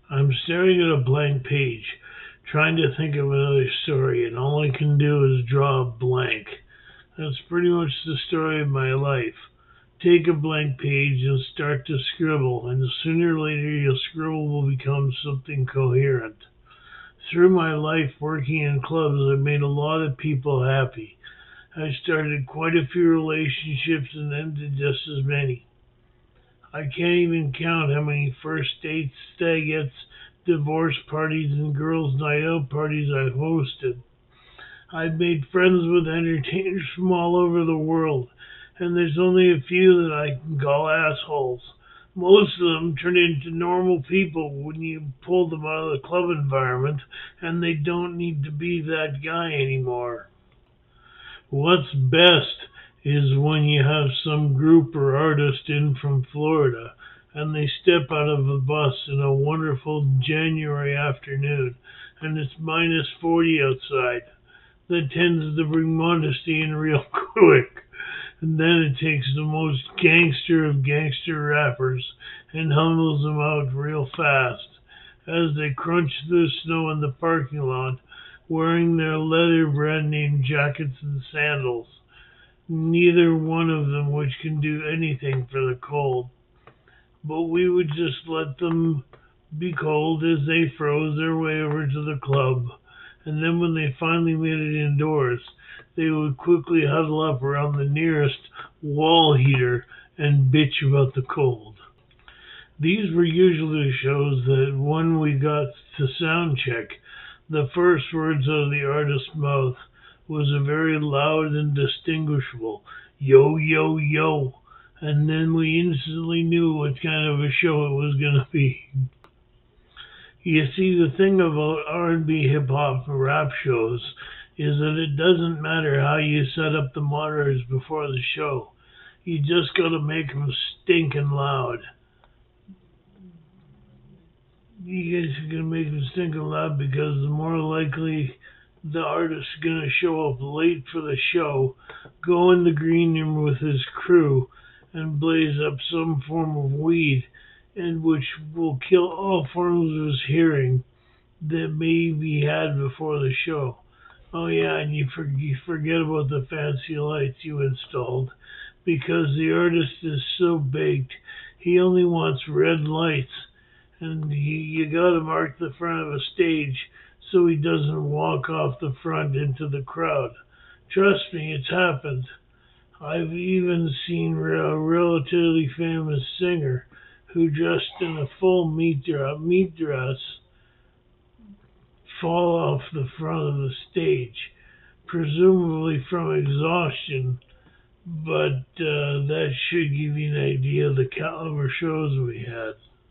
I'm staring at a blank page, trying to think of another story, and all I can do is draw a blank. That's pretty much the story of my life. Take a blank page and start to scribble, and sooner or later your scribble will become something coherent. Through my life working in clubs, I've made a lot of people happy. I started quite a few relationships and ended just as many. I can't even count how many first dates, stag-ets, divorce parties, and girls' night out parties I've hosted. I've made friends with entertainers from all over the world, and there's only a few that I can call assholes. Most of them turn into normal people when you pull them out of the club environment, and they don't need to be that guy anymore. What's best is when you have some group or artist in from Florida and they step out of a bus in a wonderful January afternoon and it's minus 40 outside. That tends to bring modesty in real quick. And then it takes the most gangster of gangster rappers and humbles them out real fast as they crunch the snow in the parking lot wearing their leather brand name jackets and sandals, neither one of them which can do anything for the cold. But we would just let them be cold as they froze their way over to the club. And then when they finally made it indoors, they would quickly huddle up around the nearest wall heater and bitch about the cold. These were usually shows that when we got to sound check, the first words out of the artist's mouth was a very loud and distinguishable yo yo yo, and then we instantly knew what kind of a show it was going to be. You see, the thing about R&B, hip hop, and rap shows is that it doesn't matter how you set up the monitors before the show. You just got to make them stinking loud. You guys are gonna make them stinking loud because the more likely the artist's gonna show up late for the show, go in the green room with his crew, and blaze up some form of weed, and which will kill all forms of his hearing that may be had before the show. Oh yeah, and you forget about the fancy lights you installed, because the artist is so baked, he only wants red lights, and you gotta mark the front of a stage so he doesn't walk off the front into the crowd. Trust me, it's happened. I've even seen a relatively famous singer who dressed in a full meat dress fall off the front of the stage, presumably from exhaustion, but that should give you an idea of the caliber shows we had.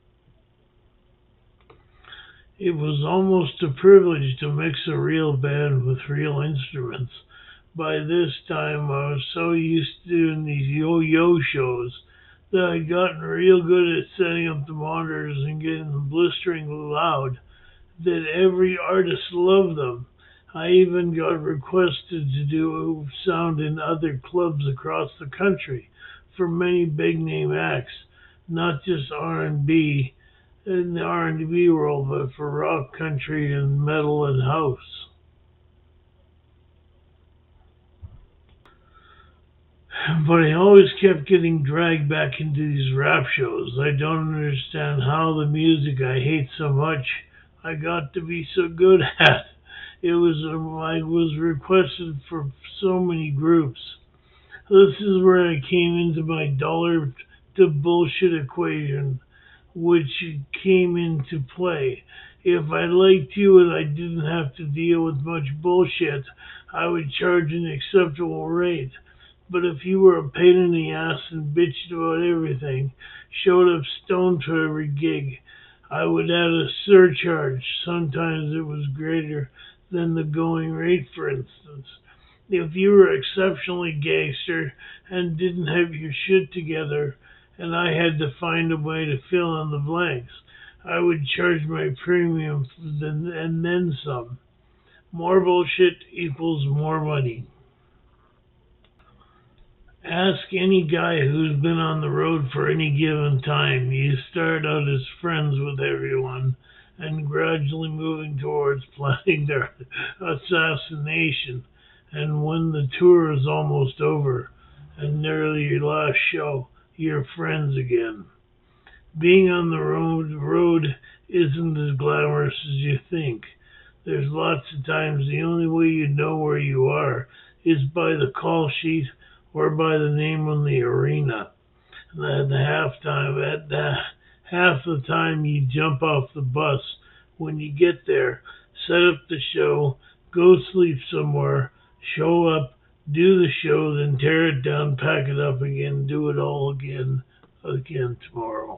It was almost a privilege to mix a real band with real instruments. By this time, I was so used to doing these yo-yo shows that I'd gotten real good at setting up the monitors and getting them blisteringly loud, that every artist loved them. I even got requested to do sound in other clubs across the country for many big name acts, not just R&B in the R&B world, but for rock, country, and metal and house. But I always kept getting dragged back into these rap shows. I don't understand how the music I hate so much I got to be so good at. I was requested for so many groups. This is where I came into my dollar to bullshit equation, which came into play. If I liked you and I didn't have to deal with much bullshit, I would charge an acceptable rate. But if you were a pain in the ass and bitched about everything, showed up stoned to every gig, I would add a surcharge. Sometimes it was greater than the going rate, for instance. If you were exceptionally gangster and didn't have your shit together, and I had to find a way to fill in the blanks, I would charge my premium and then some. More bullshit equals more money. Ask any guy who's been on the road for any given time. You start out as friends with everyone, and gradually moving towards planning their assassination. And when the tour is almost over and nearly your last show, you're friends again. Being on the road isn't as glamorous as you think. There's lots of times the only way you know where you are is by the call sheet or by the name on the arena. And half the time you jump off the bus when you get there, set up the show, go sleep somewhere, show up, do the show, then tear it down, pack it up again, do it all again tomorrow.